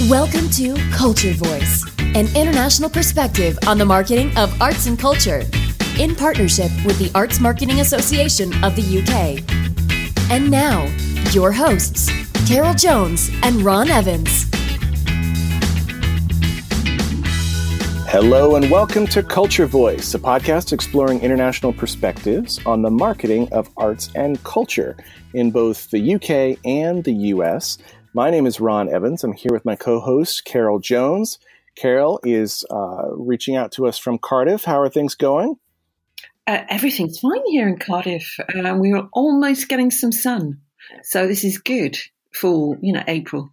Welcome to Culture Voice, an international perspective on the marketing of arts and culture, in partnership with the Arts Marketing Association of the UK. And now, your hosts, Carol Jones and Ron Evans. Hello and welcome to Culture Voice, a podcast exploring international perspectives on the marketing of arts and culture in both the UK and the US. My name is Ron Evans. I'm here with my co-host, Carol Jones. Carol is reaching out to us from Cardiff. How are things going? Everything's fine here in Cardiff. We are almost getting some sun. So this is good for, April.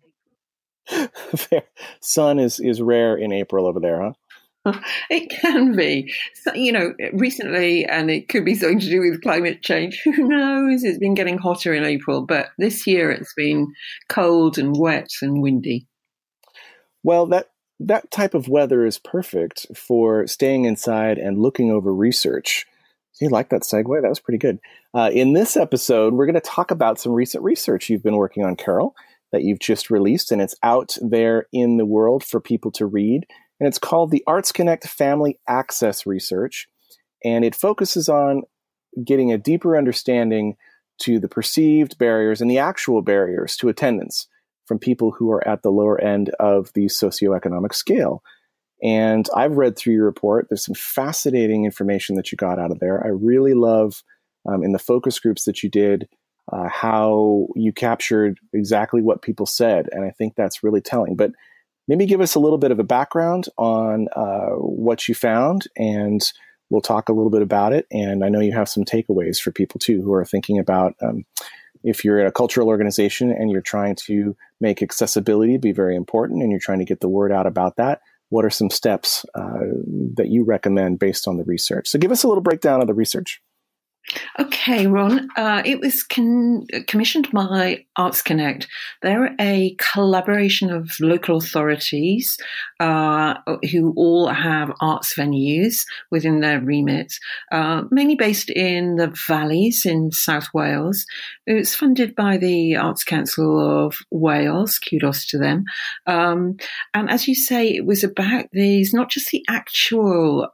Sun is rare in April over there, huh? It can be. So, recently, and it could be something to do with climate change. Who knows? It's been getting hotter in April, but this year it's been cold and wet and windy. Well, that type of weather is perfect for staying inside and looking over research. You like that segue? That was pretty good. In this episode, we're going to talk about some recent research you've been working on, Carol, that you've just released, and it's out there in the world for people to read. And it's called the Arts Connect Family Access Research. And it focuses on getting a deeper understanding to the perceived barriers and the actual barriers to attendance from people who are at the lower end of the socioeconomic scale. And I've read through your report. There's some fascinating information that you got out of there. I really love in the focus groups that you did, how you captured exactly what people said. And I think that's really telling. But maybe give us a little bit of a background on what you found, and we'll talk a little bit about it. And I know you have some takeaways for people, too, who are thinking about if you're at a cultural organization and you're trying to make accessibility be very important and you're trying to get the word out about that, what are some steps that you recommend based on the research? So give us a little breakdown of the research. Okay, Ron. It was commissioned by Arts Connect. They're a collaboration of local authorities who all have arts venues within their remit, mainly based in the valleys in South Wales. It was funded by the Arts Council of Wales. Kudos to them. And as you say, it was about these, not just the actual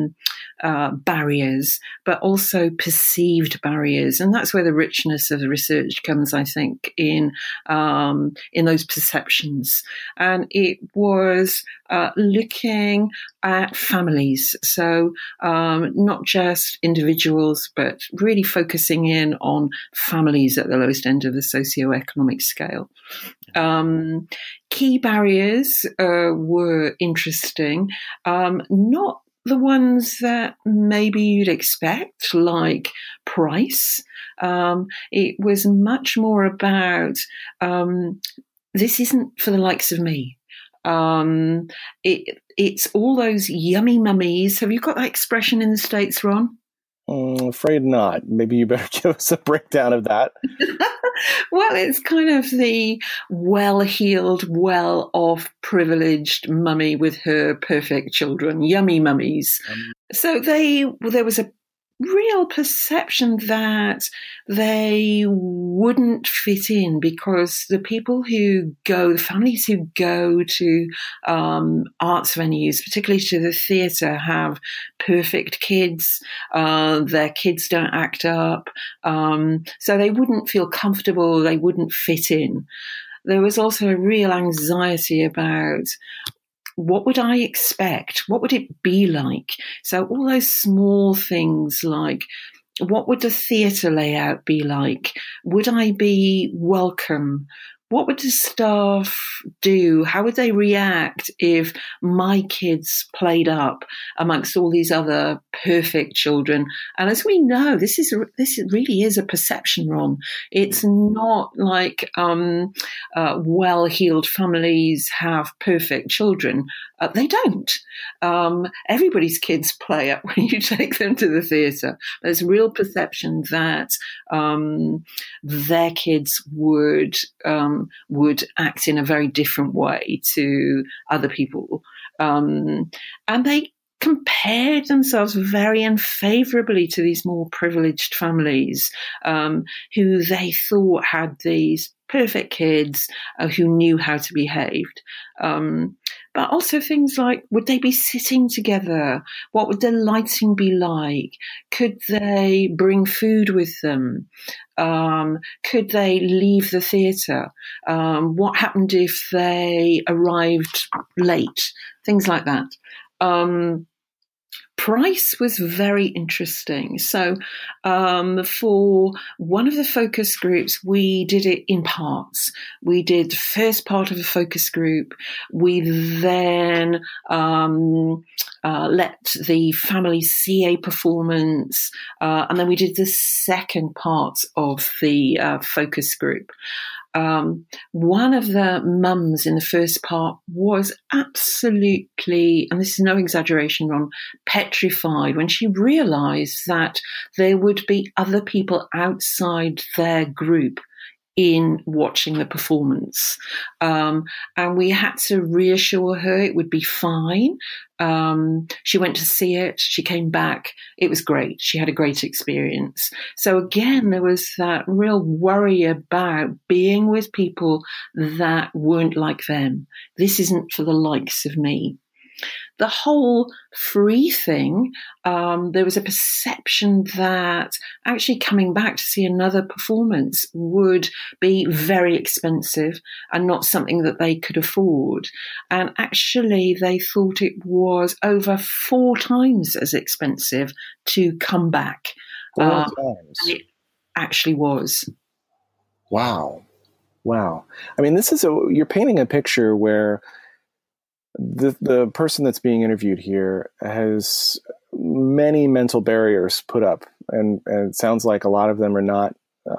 barriers, but also perceived barriers, and that's where the richness of the research comes, I think, in those perceptions. And it was looking at families, so not just individuals, but really focusing in on families at the lowest end of the socioeconomic scale. Key barriers were interesting, not the ones that maybe you'd expect, like price. It was much more about, this isn't for the likes of me. It's all those yummy mummies. Have you got that expression in the States, Ron? Afraid not. Maybe you better give us a breakdown of that. Well, it's kind of the well-heeled, well-off, privileged mummy with her perfect children, yummy mummies. So there was a real perception that they wouldn't fit in because the families who go to arts venues, particularly to the theatre, have perfect kids. Their kids don't act up. So they wouldn't feel comfortable. They wouldn't fit in. There was also a real anxiety about, what would I expect? What would it be like? So all those small things like, what would the theatre layout be like? Would I be welcome? What would the staff do? How would they react if my kids played up amongst all these other perfect children? And as we know, this really is a perception, Ron. It's not like well-heeled families have perfect children. They don't. Everybody's kids play up when you take them to the theatre. There's real perception that their kids would act in a very different way to other people. And they compared themselves very unfavorably to these more privileged families who they thought had these perfect kids who knew how to behave. But also things like, would they be sitting together? What would the lighting be like? Could they bring food with them? Could they leave the theatre? What happened if they arrived late? Things like that. Price was very interesting. So for one of the focus groups, we did it in parts. We did the first part of the focus group. We then let the family see a performance. And then we did the second part of the focus group. One of the mums in the first part was absolutely, and this is no exaggeration, Ron, petrified when she realised that there would be other people outside their group in watching the performance. And we had to reassure her it would be fine. She went to see it. She came back. It was great. She had a great experience. So again, there was that real worry about being with people that weren't like them. This isn't for the likes of me. The whole free thing, there was a perception that actually coming back to see another performance would be very expensive and not something that they could afford. And actually, they thought it was over 4 times as expensive to come back. 4 times. And it actually was. Wow. I mean, you're painting a picture where the person that's being interviewed here has many mental barriers put up, and it sounds like a lot of them are not,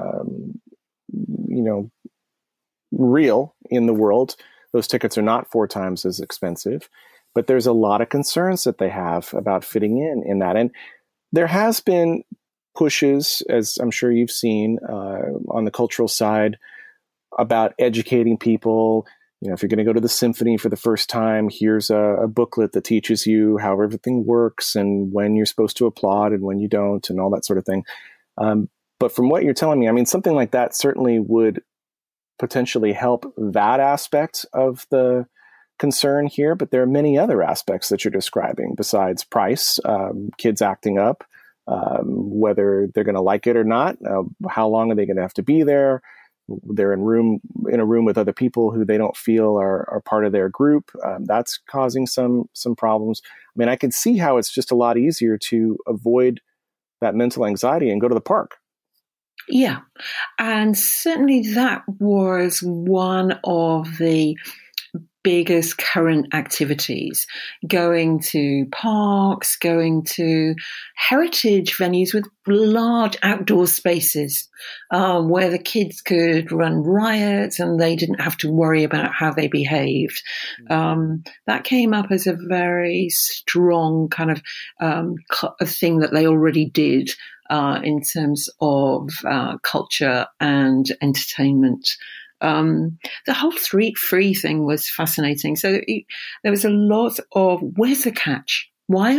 real in the world. Those tickets are not 4 times as expensive, but there's a lot of concerns that they have about fitting in that. And there has been pushes, as I'm sure you've seen, on the cultural side about educating people. If you're going to go to the symphony for the first time, here's a booklet that teaches you how everything works and when you're supposed to applaud and when you don't and all that sort of thing. But from what you're telling me, I mean, something like that certainly would potentially help that aspect of the concern here. But there are many other aspects that you're describing besides price, kids acting up, whether they're going to like it or not, how long are they going to have to be there? They're in a room with other people who they don't feel are part of their group. That's causing some problems. I mean, I can see how it's just a lot easier to avoid that mental anxiety and go to the park. Yeah. And certainly that was one of the biggest current activities, going to parks, going to heritage venues with large outdoor spaces where the kids could run riot and they didn't have to worry about how they behaved. That came up as a very strong kind of a thing that they already did in terms of culture and entertainment. The whole free thing was fascinating. So there was a lot of, where's the catch? Why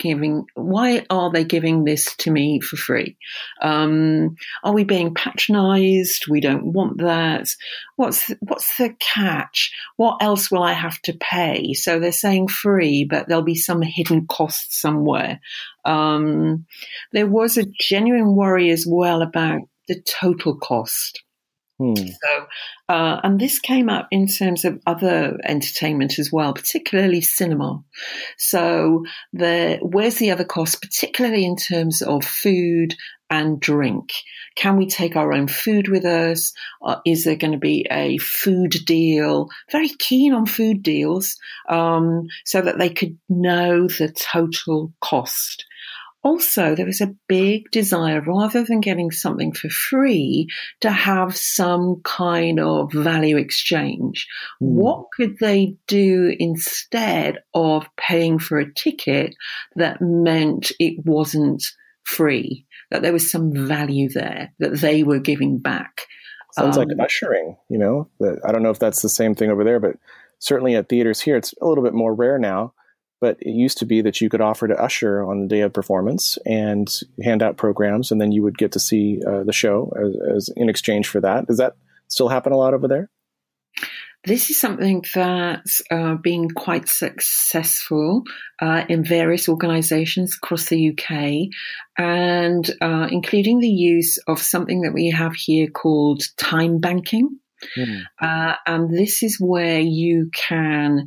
are they giving this to me for free? Are we being patronized? We don't want that. What's the catch? What else will I have to pay? So they're saying free, but there'll be some hidden cost somewhere. There was a genuine worry as well about the total cost. So, and this came up in terms of other entertainment as well, particularly cinema. So where's the other cost, particularly in terms of food and drink? Can we take our own food with us? Is there going to be a food deal? Very keen on food deals, so that they could know the total cost. Also, there was a big desire, rather than getting something for free, to have some kind of value exchange. What could they do instead of paying for a ticket that meant it wasn't free, that there was some value there that they were giving back? Sounds like ushering, I don't know if that's the same thing over there, but certainly at theaters here, it's a little bit more rare now. But it used to be that you could offer to usher on the day of performance and hand out programs, and then you would get to see the show as in exchange for that. Is that still happen a lot over there? This is something that's been quite successful in various organisations across the UK, and including the use of something that we have here called time banking. And this is where you can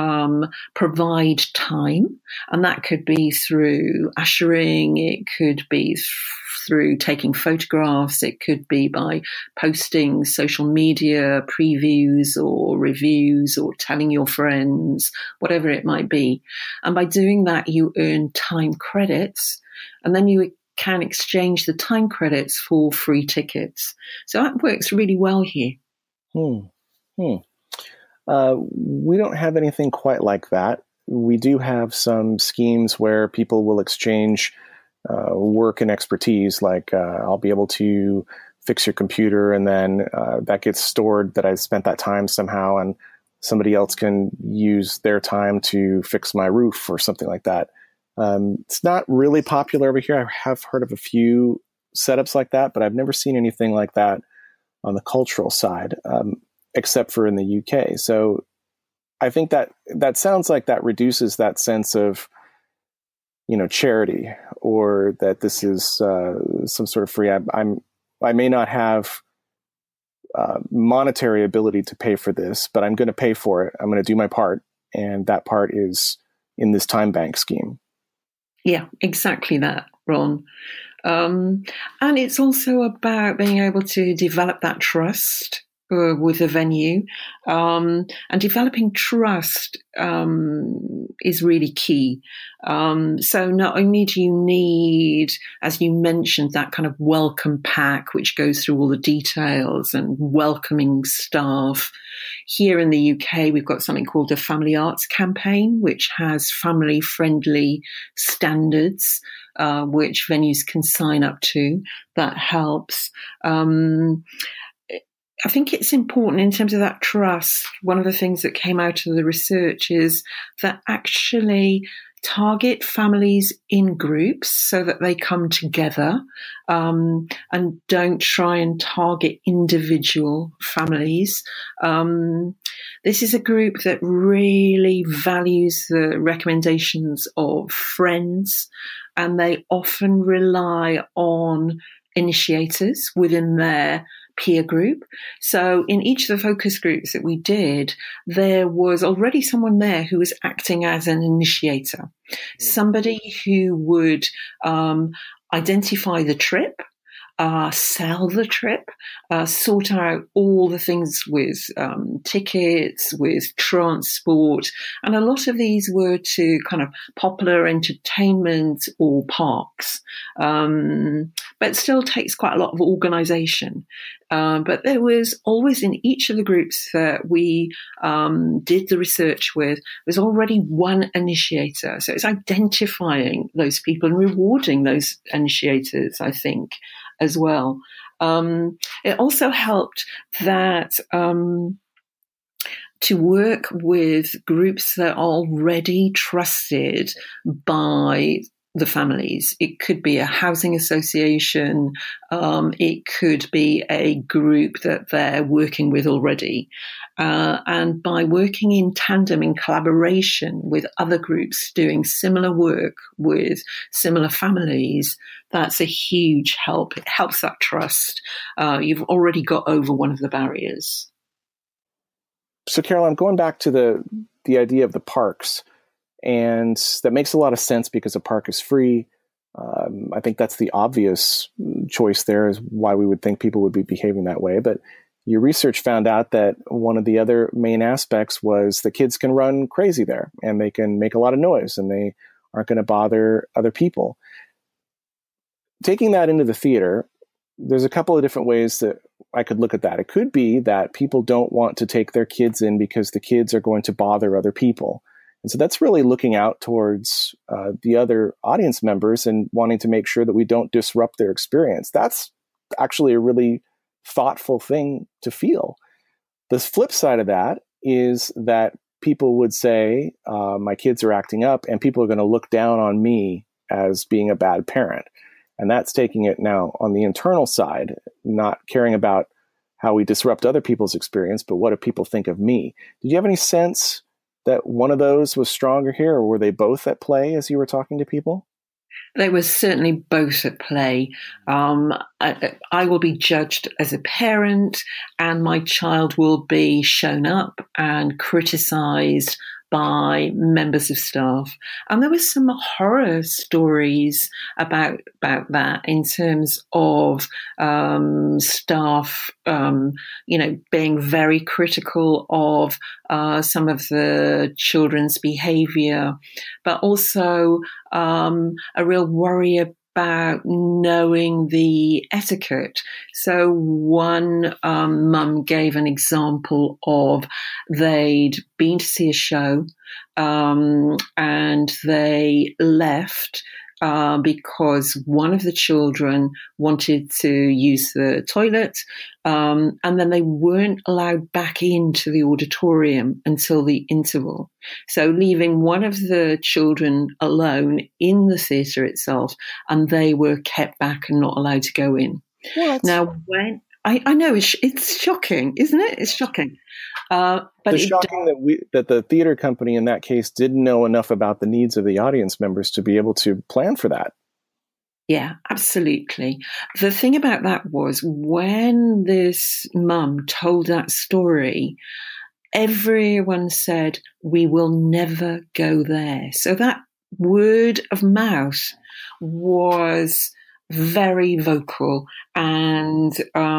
provide time, and that could be through ushering, it could be through taking photographs, it could be by posting social media previews or reviews or telling your friends, whatever it might be. And by doing that, you earn time credits, and then you can exchange the time credits for free tickets. So that works really well here. We don't have anything quite like that. We do have some schemes where people will exchange work and expertise, like I'll be able to fix your computer, and then that gets stored that I spent that time somehow, and somebody else can use their time to fix my roof or something like that. It's not really popular over here. I have heard of a few setups like that, but I've never seen anything like that on the cultural side, except for in the UK. So I think that sounds like that reduces that sense of, charity, or that this is some sort of free. I may not have monetary ability to pay for this, but I'm going to pay for it. I'm going to do my part, and that part is in this time bank scheme. Yeah, exactly that, Ron. And it's also about being able to develop that trust with a venue, and developing trust is really key. So not only do you need, as you mentioned, that kind of welcome pack, which goes through all the details and welcoming staff. Here in the UK, we've got something called the Family Arts Campaign, which has family-friendly standards, which venues can sign up to. That helps. I think it's important in terms of that trust. One of the things that came out of the research is that actually target families in groups so that they come together, and don't try and target individual families. This is a group that really values the recommendations of friends, and they often rely on initiators within their peer group. So in each of the focus groups that we did, there was already someone there who was acting as an initiator, somebody who would identify the trip, sell the trip, sort out all the things with tickets, with transport. And a lot of these were to kind of popular entertainment or parks. But it still takes quite a lot of organisation. But there was always, in each of the groups that we did the research with, there's already one initiator. So it's identifying those people and rewarding those initiators, I think, as well. It also helped that to work with groups that are already trusted by the families. It could be a housing association. It could be a group that they're working with already. And by working in tandem, in collaboration with other groups doing similar work with similar families, that's a huge help. It helps that trust. You've already got over one of the barriers. So, Caroline, going back to the idea of the parks, and that makes a lot of sense because a park is free. I think that's the obvious choice there, is why we would think people would be behaving that way. But your research found out that one of the other main aspects was the kids can run crazy there, and they can make a lot of noise, and they aren't going to bother other people. Taking that into the theater, there's a couple of different ways that I could look at that. It could be that people don't want to take their kids in because the kids are going to bother other people. And so that's really looking out towards the other audience members and wanting to make sure that we don't disrupt their experience. That's actually a really thoughtful thing to feel. The flip side of that is that people would say, my kids are acting up, and people are going to look down on me as being a bad parent. And that's taking it now on the internal side, not caring about how we disrupt other people's experience, but what do people think of me? Did you have any sense that one of those was stronger here, or were they both at play as you were talking to people? They were certainly both at play. I will be judged as a parent, and my child will be shown up and criticised by members of staff. And there were some horror stories about that in terms of staff, being very critical of some of the children's behaviour, but also a real worry about knowing the etiquette. So one mum gave an example of they'd been to see a show and they left because one of the children wanted to use the toilet, and then they weren't allowed back into the auditorium until the interval. So leaving one of the children alone in the theatre itself, and they were kept back and not allowed to go in. What? Now, when I know it's shocking, isn't it? It's shocking. But it's shocking that the theater company in that case didn't know enough about the needs of the audience members to be able to plan for that. Yeah, absolutely. The thing about that was when this mum told that story, everyone said, we will never go there. So that word of mouth was very vocal, and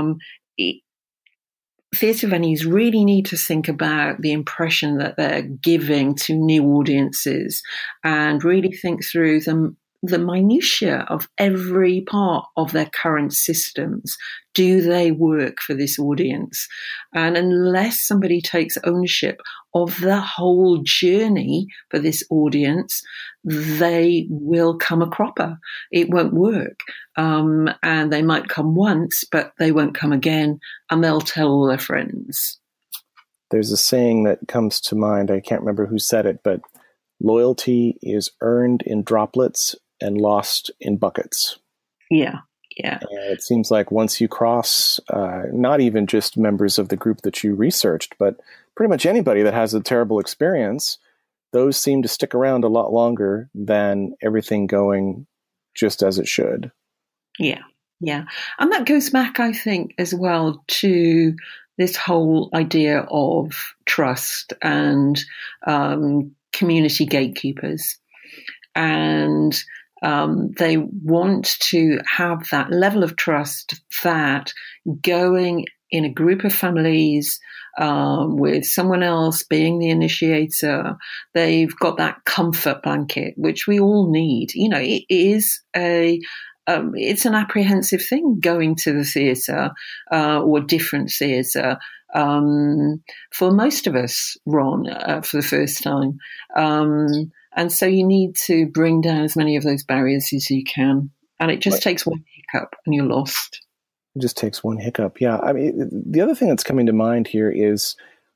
theatre venues really need to think about the impression that they're giving to new audiences and really think through the minutiae of every part of their current systems. Do they work for this audience? And unless somebody takes ownership of the whole journey for this audience, they will come a cropper. It won't work. And they might come once, but they won't come again, and they'll tell all their friends. There's a saying that comes to mind. I can't remember who said it, but loyalty is earned in droplets and lost in buckets. Yeah. And it seems like once you cross, not even just members of the group that you researched, but pretty much anybody that has a terrible experience, those seem to stick around a lot longer than everything going just as it should. Yeah. And that goes back, I think, as well to this whole idea of trust and community gatekeepers. And they want to have that level of trust that going in a group of families with someone else being the initiator, they've got that comfort blanket, which we all need. You know, it is it's an apprehensive thing going to the theatre or different theatre for most of us, Ron, for the first time. And so you need to bring down as many of those barriers as you can. And it just takes one hiccup and you're lost. It just takes one hiccup. Yeah. I mean, the other thing that's coming to mind here is,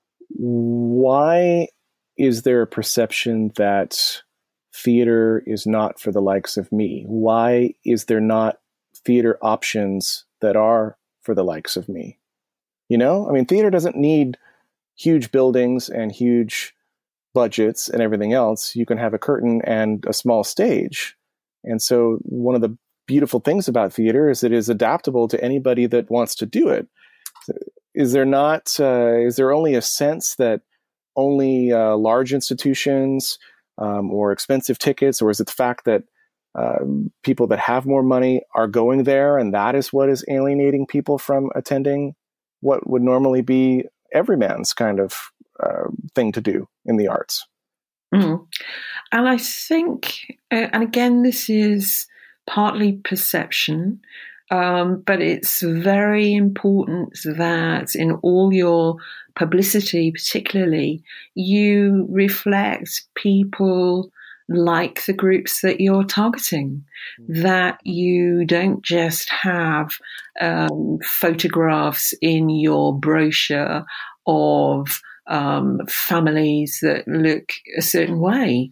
why is there a perception that theater is not for the likes of me? Why is there not theater options that are for the likes of me? You know, I mean, theater doesn't need huge buildings and huge budgets and everything else. You can have a curtain and a small stage. And so one of the beautiful things about theater is it is adaptable to anybody that wants to do it. Is there only a sense that only large institutions or expensive tickets, or is it the fact that people that have more money are going there, and that is what is alienating people from attending what would normally be everyman's kind of thing to do in the arts? Mm. And I think, and again, this is partly perception, but it's very important that in all your publicity, particularly, you reflect people like the groups that you're targeting, that you don't just have photographs in your brochure of families that look a certain way,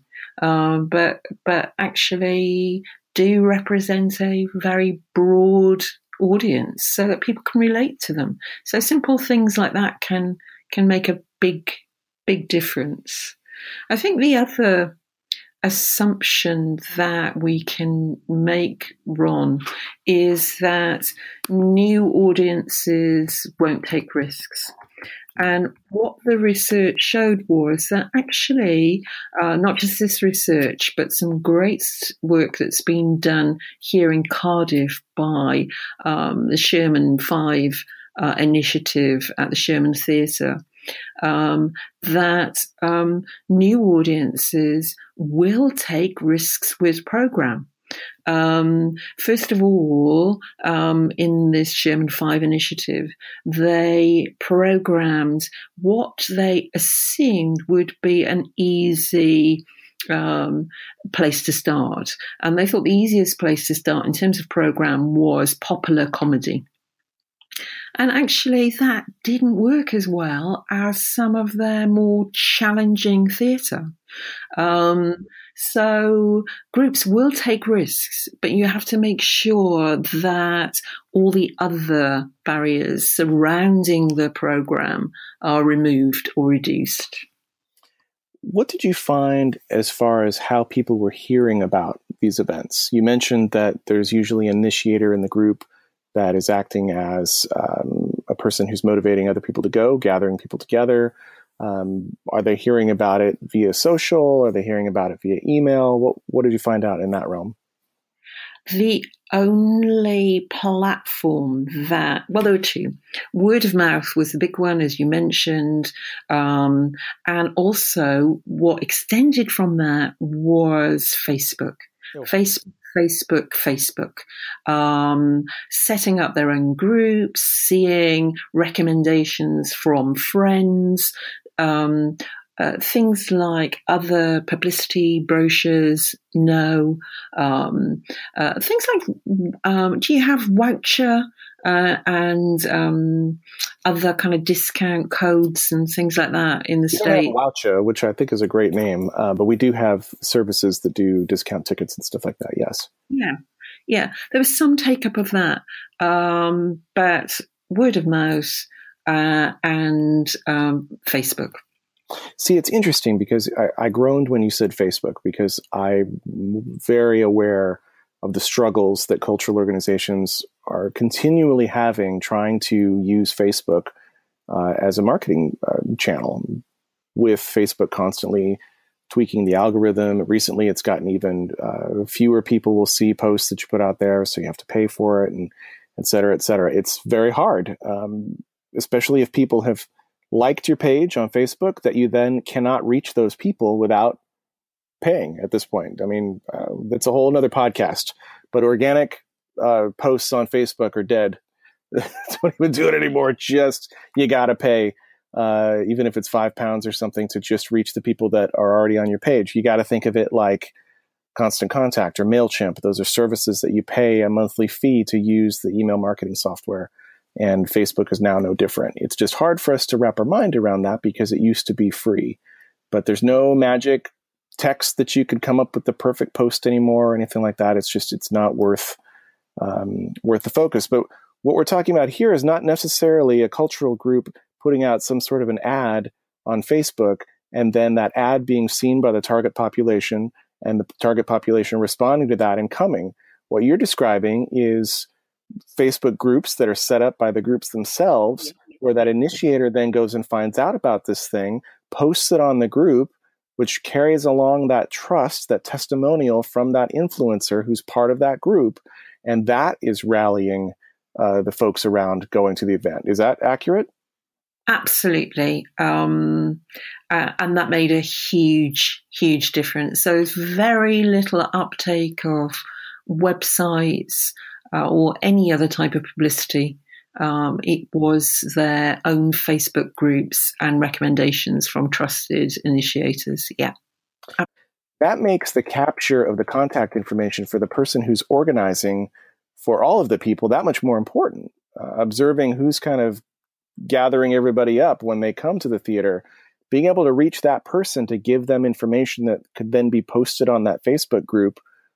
but actually do represent a very broad audience so that people can relate to them. So simple things like that can make a big difference. I think the other assumption that we can make, Ron, is that new audiences won't take risks. And what the research showed was that actually, not just this research, but some great work that's been done here in Cardiff by the Sherman 5 initiative at the Sherman Theatre, that new audiences will take risks with program. First of all, in this Sherman 5 initiative, they programmed what they assumed would be an easy place to start. And they thought the easiest place to start in terms of program was popular comedy. And actually, that didn't work as well as some of their more challenging theatre. So groups will take risks, but you have to make sure that all the other barriers surrounding the program are removed or reduced. What did you find as far as how people were hearing about these events? You mentioned that there's usually an initiator in the group that is acting as a person who's motivating other people to go, gathering people together. Are they hearing about it via social? Are they hearing about it via email? What did you find out in that realm? The only platform that, well, there were two. Word of mouth was the big one, as you mentioned. And also what extended from that was Facebook. Oh. Facebook, setting up their own groups, seeing recommendations from friends, things like other publicity brochures, things like, do you have voucher and other kind of discount codes and things like that in the state? Voucher, which I think is a great name, but we do have services that do discount tickets and stuff like that, yes. Yeah. There was some take-up of that, but word of mouth and Facebook. See, it's interesting because I groaned when you said Facebook, because I'm very aware of the struggles that cultural organizations are continually having trying to use Facebook as a marketing channel, with Facebook constantly tweaking the algorithm. Recently, it's gotten even fewer people will see posts that you put out there, so you have to pay for it, and et cetera, et cetera. It's very hard, especially if people have liked your page on Facebook, that you then cannot reach those people without paying at this point. I mean, that's a whole nother podcast, but organic posts on Facebook are dead. Don't even do it anymore. Just, you got to pay, even if it's £5 or something, to just reach the people that are already on your page. You got to think of it like Constant Contact or MailChimp. Those are services that you pay a monthly fee to use the email marketing software. And Facebook is now no different. It's just hard for us to wrap our mind around that because it used to be free. But there's no magic text that you could come up with the perfect post anymore or anything like that. It's not worth the focus. But what we're talking about here is not necessarily a cultural group putting out some sort of an ad on Facebook and then that ad being seen by the target population and the target population responding to that and coming. What you're describing is Facebook groups that are set up by the groups themselves, where that initiator then goes and finds out about this thing, posts it on the group, which carries along that trust, that testimonial from that influencer who's part of that group. And that is rallying the folks around going to the event. Is that accurate? Absolutely. And that made a huge, huge difference. So there's very little uptake of websites or any other type of publicity. It was their own Facebook groups and recommendations from trusted initiators. Yeah. That makes the capture of the contact information for the person who's organizing for all of the people that much more important. Observing who's kind of gathering everybody up when they come to the theater, being able to reach that person to give them information that could then be posted on that Facebook group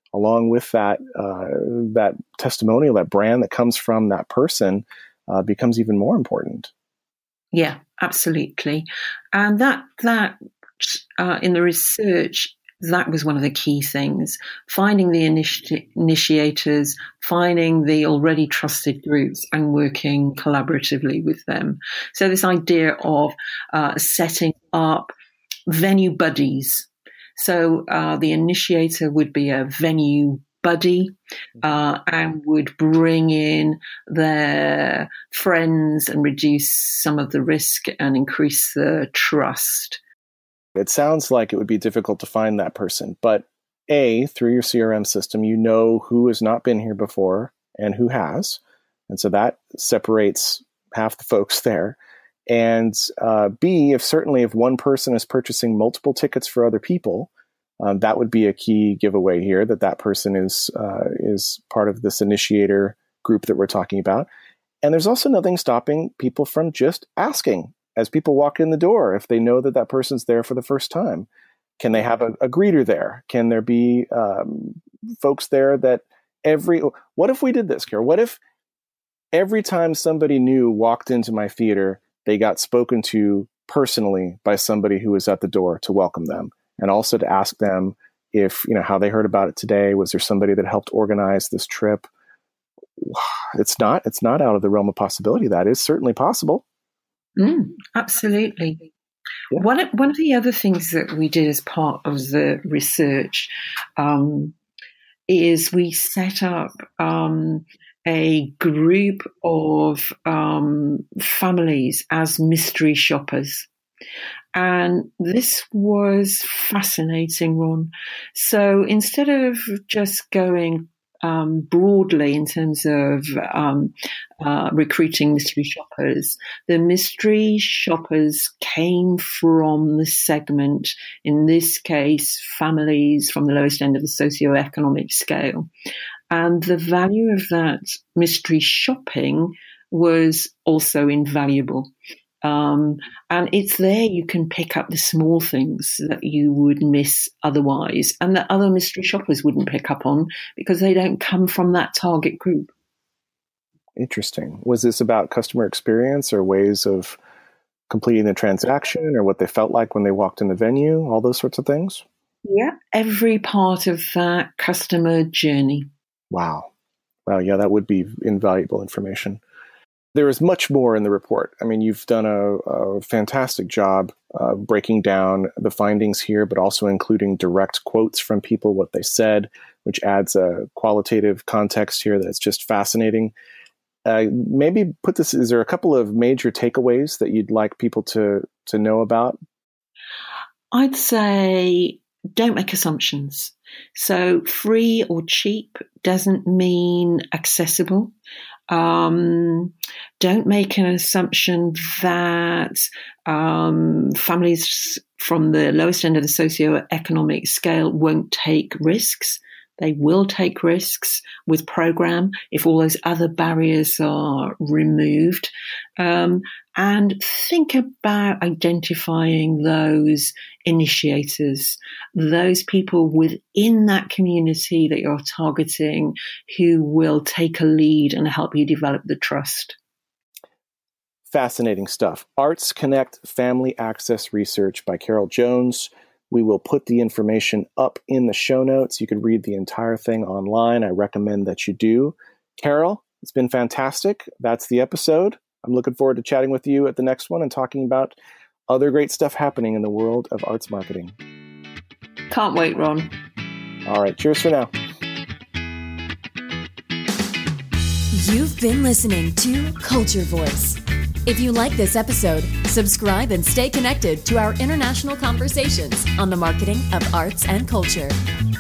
along with that that testimonial, that brand that comes from that person, becomes even more important. Yeah, absolutely. And that in the research, that was one of the key things, finding the initiators, finding the already trusted groups and working collaboratively with them. So this idea of setting up venue buddies. So the initiator would be a venue buddy and would bring in their friends and reduce some of the risk and increase the trust. It sounds like it would be difficult to find that person, but through your CRM system, you know who has not been here before and who has. And so that separates half the folks there. And B, if one person is purchasing multiple tickets for other people, that would be a key giveaway here, that person is part of this initiator group that we're talking about. And there's also nothing stopping people from just asking as people walk in the door, if they know that person's there for the first time. Can they have a greeter there? Can there be folks there that what if we did this, Carol? What if every time somebody new walked into my theater, they got spoken to personally by somebody who was at the door to welcome them, and also to ask them if, how they heard about it today? Was there somebody that helped organize this trip? It's not out of the realm of possibility. That is certainly possible. Absolutely. Yeah. One of the other things that we did as part of the research is we set up a group of families as mystery shoppers. And this was fascinating, Ron. So instead of just going broadly in terms of recruiting mystery shoppers, the mystery shoppers came from the segment, in this case, families from the lowest end of the socioeconomic scale. And the value of that mystery shopping was also invaluable. And it's there you can pick up the small things that you would miss otherwise, and that other mystery shoppers wouldn't pick up on because they don't come from that target group. Interesting. Was this about customer experience or ways of completing the transaction or what they felt like when they walked in the venue, all those sorts of things? Yeah, every part of that customer journey. Wow. Yeah, that would be invaluable information. There is much more in the report. I mean, you've done a fantastic job breaking down the findings here, but also including direct quotes from people, what they said, which adds a qualitative context here that's just fascinating. Maybe is there a couple of major takeaways that you'd like people to know about? I'd say don't make assumptions. So free or cheap doesn't mean accessible. Don't make an assumption that families from the lowest end of the socioeconomic scale won't take risks. They will take risks with program if all those other barriers are removed. And think about identifying those initiators, those people within that community that you're targeting who will take a lead and help you develop the trust. Fascinating stuff. Arts Connect Family Access Research by Carol Jones. We will put the information up in the show notes. You can read the entire thing online. I recommend that you do. Carol, it's been fantastic. That's the episode. I'm looking forward to chatting with you at the next one and talking about other great stuff happening in the world of arts marketing. Can't wait, Ron. All right. Cheers for now. You've been listening to Culture Voice. If you like this episode, subscribe and stay connected to our international conversations on the marketing of arts and culture.